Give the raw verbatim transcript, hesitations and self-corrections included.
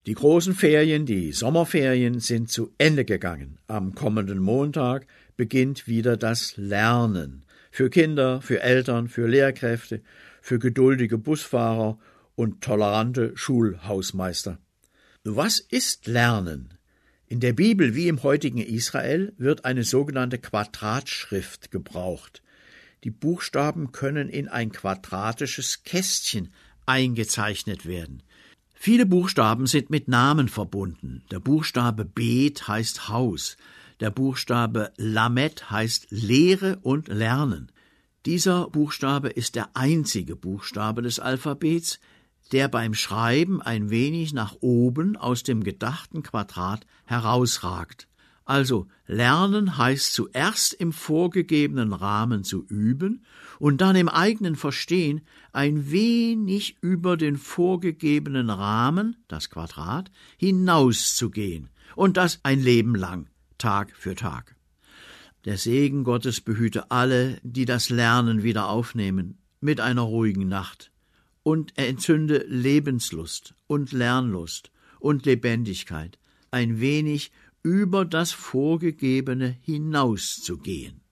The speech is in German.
Die großen Ferien, die Sommerferien, sind zu Ende gegangen. Am kommenden Montag beginnt wieder das Lernen. Für Kinder, für Eltern, für Lehrkräfte, für geduldige Busfahrer und tolerante Schulhausmeister. Was ist Lernen? In der Bibel wie im heutigen Israel wird eine sogenannte Quadratschrift gebraucht. Die Buchstaben können in ein quadratisches Kästchen eingezeichnet werden. Viele Buchstaben sind mit Namen verbunden. Der Buchstabe Bet heißt Haus. Der Buchstabe Lamed heißt Lehre und Lernen. Dieser Buchstabe ist der einzige Buchstabe des Alphabets, der beim Schreiben ein wenig nach oben aus dem gedachten Quadrat herausragt. Also Lernen heißt zuerst im vorgegebenen Rahmen zu üben und dann im eigenen Verstehen ein wenig über den vorgegebenen Rahmen, das Quadrat, hinauszugehen und das ein Leben lang, Tag für Tag. Der Segen Gottes behüte alle, die das Lernen wieder aufnehmen, mit einer ruhigen Nacht, und er entzünde Lebenslust und Lernlust und Lebendigkeit, ein wenig über das Vorgegebene hinauszugehen.